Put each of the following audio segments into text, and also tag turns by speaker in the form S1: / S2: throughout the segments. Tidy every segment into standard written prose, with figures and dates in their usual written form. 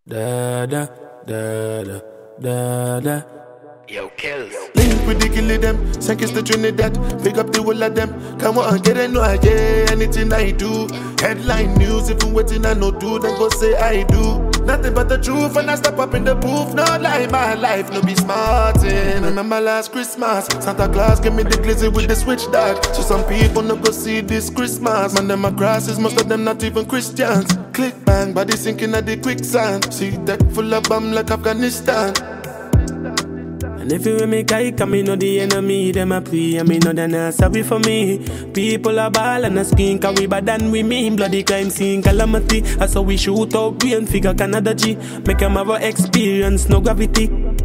S1: Da da da da da da.
S2: Yo, kills.
S3: Link with the killie them, sink is the Trinidad. Pick up the whole of them. Come on, get it, no, yeah, anything I do. Headline news, if you waiting, I no do, then go say I do. Nothing but the truth, and I step up in the booth. No lie, my life, no be smartin'. Remember last Christmas, Santa Claus gave me the glizzy with the switch dog. So some people no go see this Christmas. Man, them a crosses, most of them not even Christians. Click bang, body sinking at the quicksand. See deck full of bomb like Afghanistan.
S1: And if you make I come, me know the enemy, them a pray, and me know they not sorry for me. People are ball and a screen, cause we bad than we mean. Bloody crime scene, calamity. That's how we shoot out brain, figure Canada G. Make them have a experience, no gravity.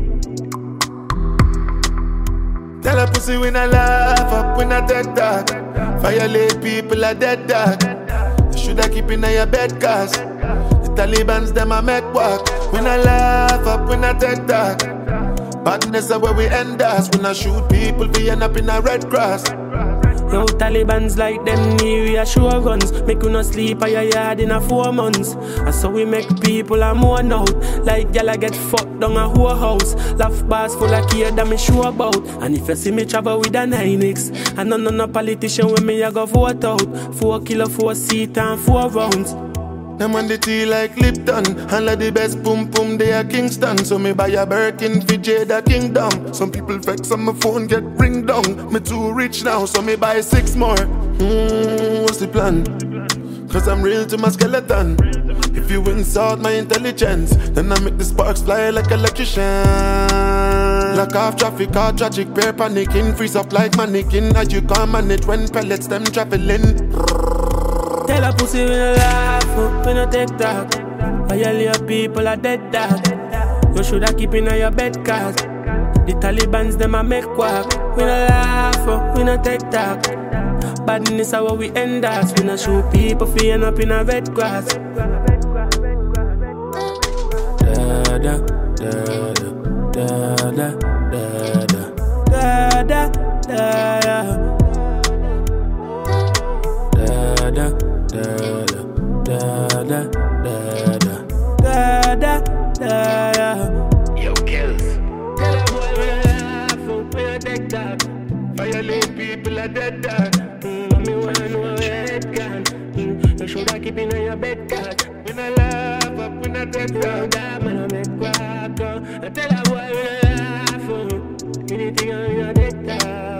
S3: Tell a pussy when I laugh up, when I take that. Violate people are dead dog. You shoulda keep in your bed, cause the Taliban's them a make walk. When I laugh up, when I take that. Badness is where we end us. When I shoot people, we end up in a red cross.
S1: Yo, Taliban's like them near sure guns. Make you no sleep at your yard in a 4 months. And so we make people a mourn out. Like y'all get fucked down a whole house. Laugh bars full of care that me sure about. And if you see me travel with a 9X, and no politician with me I go vote out. 4 kilo, 4 seat and 4 rounds.
S3: Them on the tea like Lipton. And like the best boom boom they are Kingston. So me buy a Birkin for Jada Kingdom. Some people vex on my phone get ring down. Me too rich now so me buy 6 more. What's the plan? Cause I'm real to my skeleton. If you insult my intelligence, then I make the sparks fly like electrician. Lock off traffic, all tragic, pair panicking. Freeze up like mannequin. As you can't manage when pellets them traveling.
S1: Tell a pussy when I laugh up, when I take talk. Violate people are dead dog. You shoulda keep in your bed, cause the Taliban's them a make quack. When I laugh up, when I take talk. Badness is how we end us. When I shoot people, fi end up in a red grass. Da da da da da da da da da da. Da da da da da da da.
S2: Yo, kills.
S1: Tell a boy when I laugh up, when I take talk.
S3: Violate people are dead dog.
S1: Mommy wanna know where your head gone. You shoulda keep in your bed, cause
S3: When I laugh up, when I take
S1: no
S3: that.
S1: that man a make quack. I tell a boy when I laugh up, anything on your dead talk.